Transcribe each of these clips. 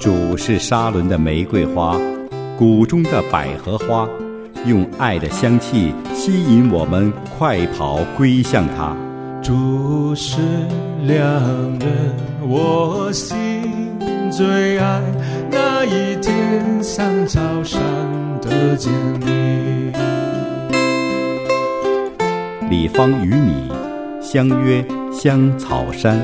主是沙伦的玫瑰花，谷中的百合花，用爱的香气吸引我们快跑归向他。 主是良人，我心最爱，那一天像草上的坚立。 李芳与你相约香草山。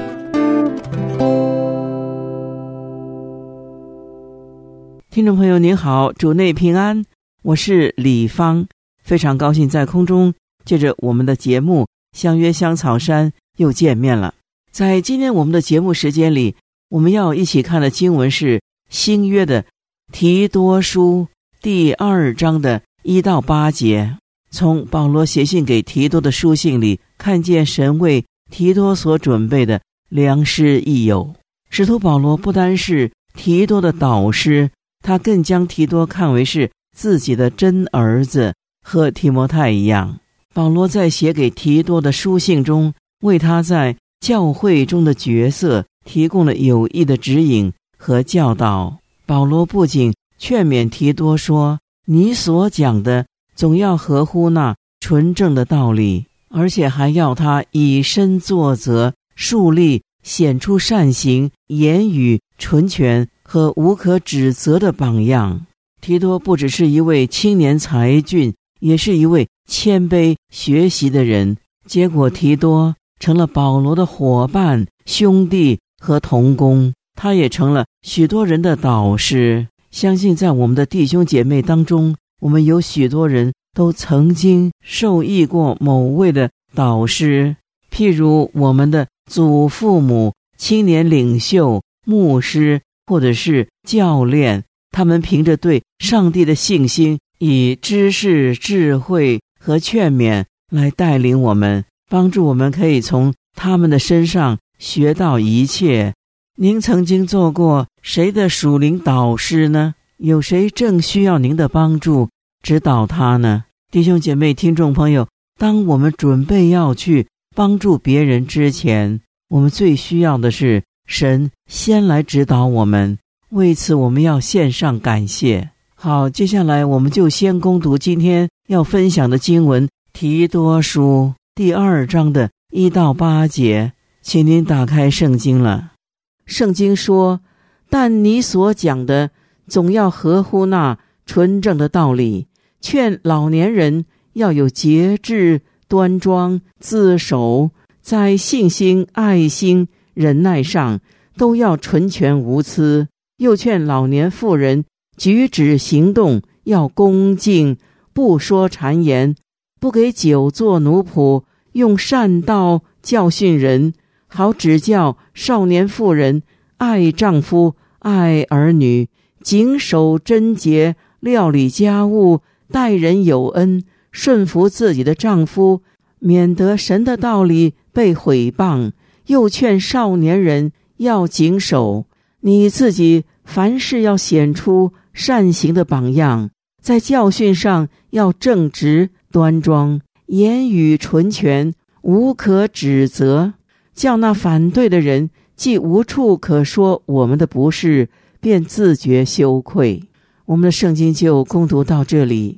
听众朋友您好，主内平安，我是李芳，非常高兴在空中借着我们的节目相约香草山又见面了。在今天我们的节目时间里，我们要一起看的经文是新约的提多书第2章的1到8节。从保罗写信给提多的书信里，看见神为提多所准备的良师益友。使徒保罗不单是提多的导师，他更将提多看为是自己的真儿子，和提摩太一样。保罗在写给提多的书信中，为他在教会中的角色提供了有益的指引和教导。保罗不仅劝勉提多说，你所讲的总要合乎那纯正的道理，而且还要他以身作则，树立显出善行，言语纯全和无可指责的榜样。提多不只是一位青年才俊，也是一位谦卑学习的人。结果提多成了保罗的伙伴、兄弟和同工，他也成了许多人的导师。相信在我们的弟兄姐妹当中，我们有许多人都曾经受益过某位的导师，譬如我们的祖父母、青年领袖、牧师或者是教练，他们凭着对上帝的信心，以知识、智慧和劝勉来带领我们，帮助我们可以从他们的身上学到一切。您曾经做过谁的属灵导师呢？有谁正需要您的帮助指导他呢？弟兄姐妹、听众朋友，当我们准备要去帮助别人之前，我们最需要的是神先来指导我们，为此我们要献上感谢。好，接下来我们就先攻读今天要分享的经文，提多书第2章的1到8节。请您打开圣经了。圣经说，但你所讲的总要合乎那纯正的道理，劝老年人要有节制、端庄、自守，在信心、爱心、忍耐上都要纯全无疵。又劝老年妇人举止行动要恭敬，不说谗言，不给酒做奴仆，用善道教训人，好指教少年妇人爱丈夫、爱儿女，谨守贞洁，料理家务，待人有恩，顺服自己的丈夫，免得神的道理被毁谤。又劝少年人要谨守，你自己凡事要显出善行的榜样，在教训上要正直端庄，言语纯全，无可指责，叫那反对的人既无处可说我们的不是，便自觉羞愧。我们的圣经就攻读到这里。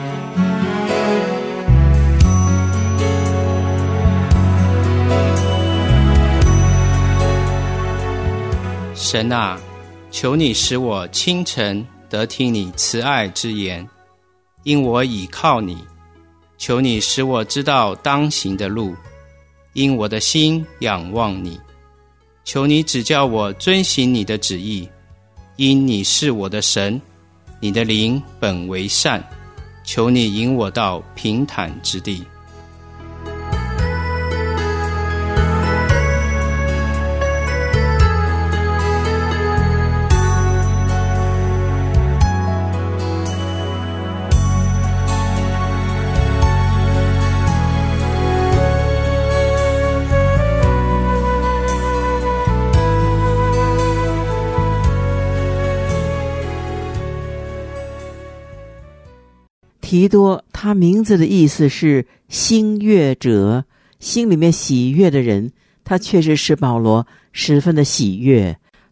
神啊，求你使我清晨得听你慈爱之言，因我倚靠你。求你使我知道当行的路，因我的心仰望你。求你指教我遵行你的旨意，因你是我的神，你的灵本为善。求你引我到平坦之地。 提多，他名字的意思是欣悦者，心里面喜悦的人。他确实使保罗十分的喜悦。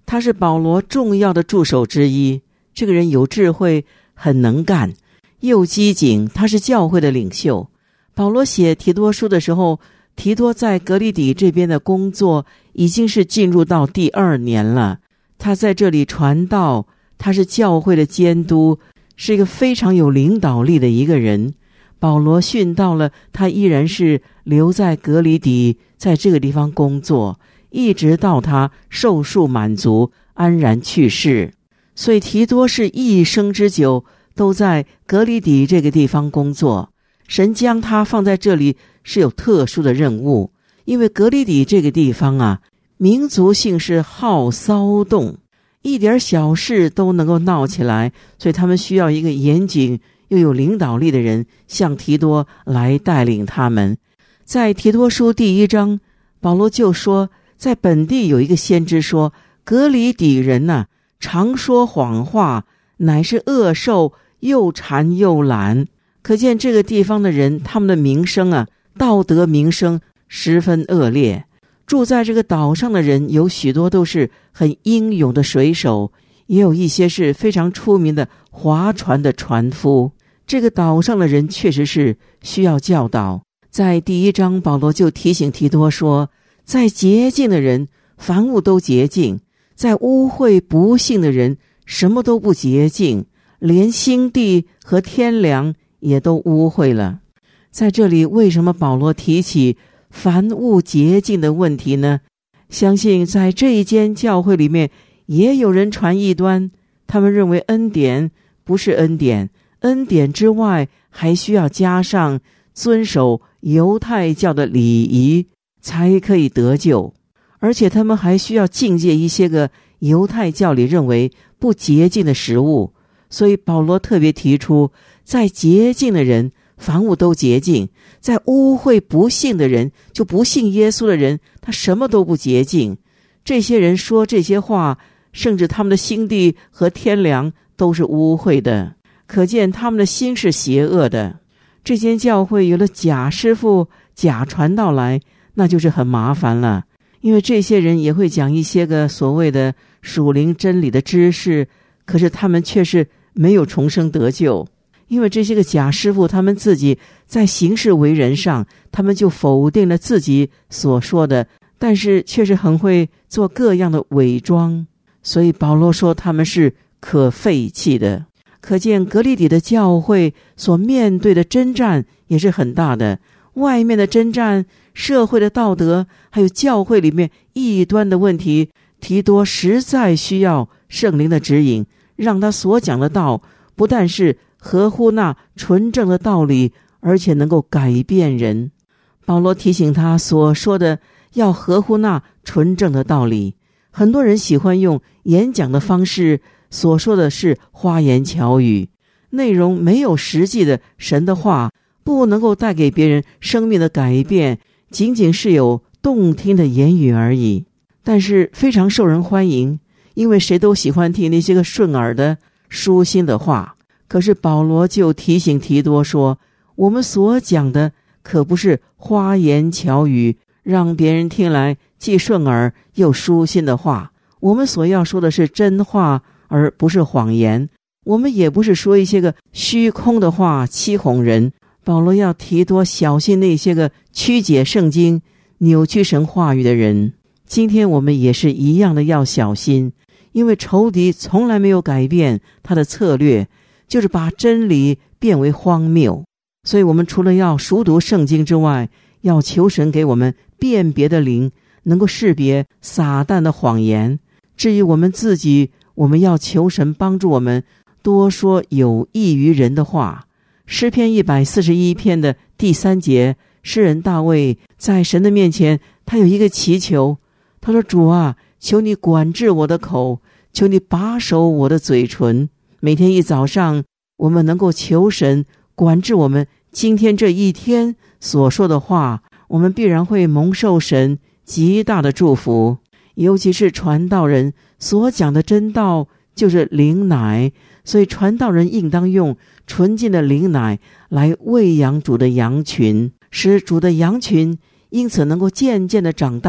他是保罗重要的助手之一。这个人有智慧，很能干，又机警，他是教会的领袖。保罗写提多书的时候，提多在革哩底这边的工作已经是进入到第2年了。他在这里传道，他是教会的监督，是一个非常有领导力的一个人。保罗殉道了，他依然是留在革哩底，在这个地方工作，一直到他寿数满足，安然去世。所以提多是一生之久都在革哩底这个地方工作。神将他放在这里是有特殊的任务，因为革哩底这个地方啊，民族性是好骚动，一点小事都能够闹起来，所以他们需要一个严谨又有领导力的人，像提多来带领他们。在提多书第1章，保罗就说，在本地有一个先知说，革哩底人啊，常说谎话，乃是恶兽，又馋又懒。可见这个地方的人，他们的名声啊，道德名声十分恶劣。住在这个岛上的人有许多都是很英勇的水手，也有一些是非常出名的划船的船夫。这个岛上的人确实是需要教导。在第1章，保罗就提醒提多说，在洁净的人凡物都洁净，在污秽不信的人什么都不洁净，连心地和天良也都污秽了。在这里为什么保罗提起凡物洁净的问题呢？相信在这一间教会里面也有人传异端，他们认为恩典不是恩典，恩典之外还需要加上遵守犹太教的礼仪才可以得救，而且他们还需要禁戒一些个犹太教里认为不洁净的食物。所以保罗特别提出，在洁净的人凡物都洁净，在污秽不信的人，就不信耶稣的人，他什么都不洁净。这些人说这些话，甚至他们的心地和天良都是污秽的，可见他们的心是邪恶的。这间教会有了假师傅、假传道来，那就是很麻烦了，因为这些人也会讲一些个所谓的属灵真理的知识，可是他们却是没有重生得救。因为这些个假师傅，他们自己在行事为人上，他们就否定了自己所说的，但是却是很会做各样的伪装，所以保罗说他们是可废弃的。可见革哩底的教会所面对的征战也是很大的，外面的征战，社会的道德，还有教会里面异端的问题，提多实在需要圣灵的指引，让他所讲的道不但是合乎那纯正的道理，而且能够改变人。保罗提醒他所说的要合乎那纯正的道理。很多人喜欢用演讲的方式，所说的是花言巧语，内容没有实际的神的话，不能够带给别人生命的改变，仅仅是有动听的言语而已。但是非常受人欢迎，因为谁都喜欢听那些个顺耳的舒心的话。可是保罗就提醒提多说，我们所讲的可不是花言巧语，让别人听来既顺耳又舒心的话。我们所要说的是真话，而不是谎言。我们也不是说一些个虚空的话欺哄人。保罗要提多小心那些个曲解圣经、扭曲神话语的人。今天我们也是一样的要小心，因为仇敌从来没有改变他的策略，就是把真理变为荒谬。所以我们除了要熟读圣经之外，要求神给我们辨别的灵，能够识别撒旦的谎言。至于我们自己，我们要求神帮助我们多说有益于人的话。诗篇141篇的第3节，诗人大卫在神的面前，他有一个祈求，他说，主啊，求你管制我的口，求你把守我的嘴唇。每天一早上，我们能够求神管制我们今天这一天所说的话，我们必然会蒙受神极大的祝福。尤其是传道人所讲的真道就是灵奶，所以传道人应当用纯净的灵奶来喂养主的羊群，使主的羊群因此能够渐渐的长大，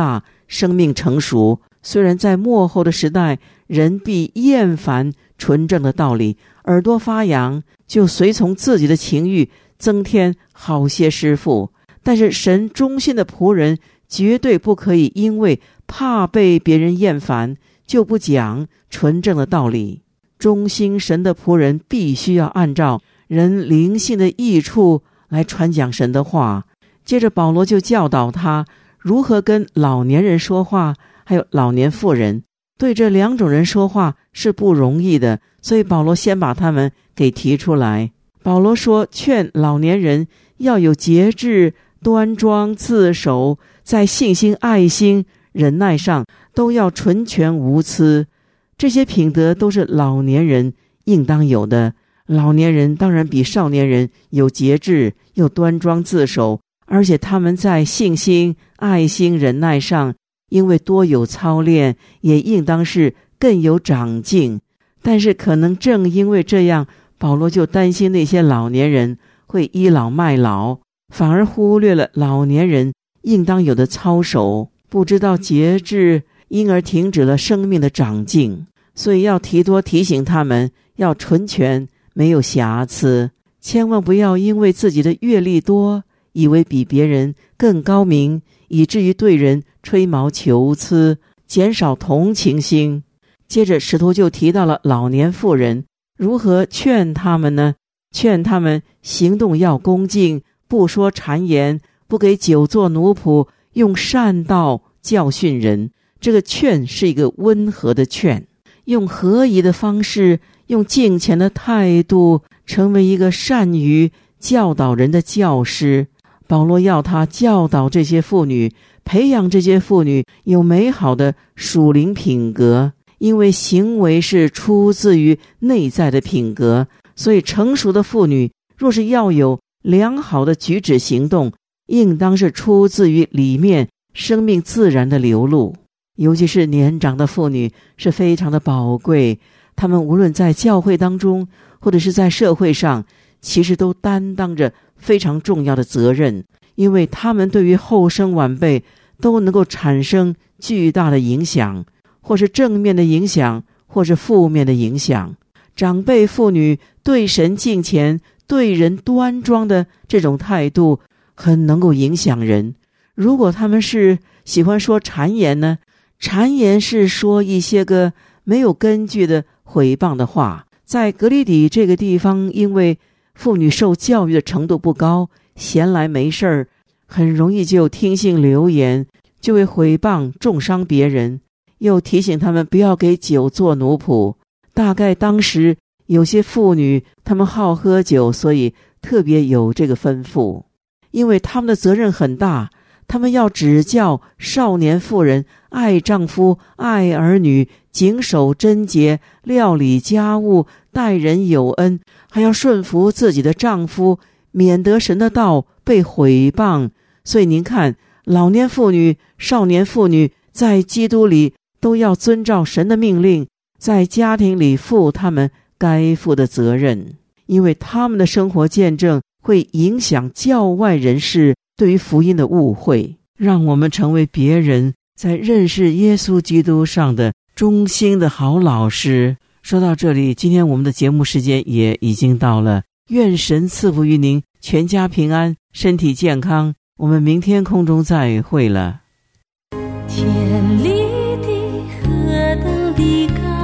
生命成熟。虽然在末后的时代，人必厌烦纯正的道理，耳朵发痒，就随从自己的情欲，增添好些师傅。但是神忠心的仆人绝对不可以因为怕被别人厌烦，就不讲纯正的道理。忠心神的仆人必须要按照人灵性的益处来传讲神的话。接着保罗就教导他如何跟老年人说话，还有老年妇人。对这两种人说话是不容易的，所以保罗先把他们给提出来。保罗说，劝老年人要有节制、端庄、自守，在信心、爱心、忍耐上都要纯全无疵。这些品德都是老年人应当有的。老年人当然比少年人有节制，又端庄自守，而且他们在信心、爱心、忍耐上因为多有操练，也应当是更有长进。但是可能正因为这样，保罗就担心那些老年人会倚老卖老，反而忽略了老年人应当有的操守，不知道节制，因而停止了生命的长进。所以要多提醒他们要纯全，没有瑕疵，千万不要因为自己的阅历多，以为比别人更高明，以至于对人吹毛求疵，减少同情心。接着使徒就提到了老年妇人，如何劝他们呢？劝他们行动要恭敬，不说谗言，不给酒做奴仆，用善道教训人。这个劝是一个温和的劝，用合宜的方式，用敬虔的态度，成为一个善于教导人的教师。保罗要他教导这些妇女，培养这些妇女有美好的属灵品格，因为行为是出自于内在的品格，所以成熟的妇女若是要有良好的举止行动，应当是出自于里面生命自然的流露。尤其是年长的妇女是非常的宝贵，她们无论在教会当中或者是在社会上，其实都担当着非常重要的责任，因为她们对于后生晚辈都能够产生巨大的影响，或是正面的影响，或是负面的影响。长辈妇女对神敬虔，对人端庄的这种态度很能够影响人。如果他们是喜欢说谗言呢，谗言是说一些个没有根据的毁谤的话。在革哩底这个地方，因为妇女受教育的程度不高，闲来没事儿，很容易就听信流言，就会毁谤重伤别人，又提醒他们不要给酒做奴仆。大概当时有些妇女她们好喝酒，所以特别有这个吩咐，因为他们的责任很大，他们要指教少年妇人爱丈夫、爱儿女，谨守贞洁，料理家务，待人有恩，还要顺服自己的丈夫，免得神的道被毁谤。所以您看，老年妇女、少年妇女在基督里都要遵照神的命令，在家庭里负他们该负的责任，因为他们的生活见证会影响教外人士对于福音的误会，让我们成为别人在认识耶稣基督上的忠心的好老师。说到这里，今天我们的节目时间也已经到了，愿神赐福于您，全家平安，身体健康。我们明天空中再会了。 天里的何等的高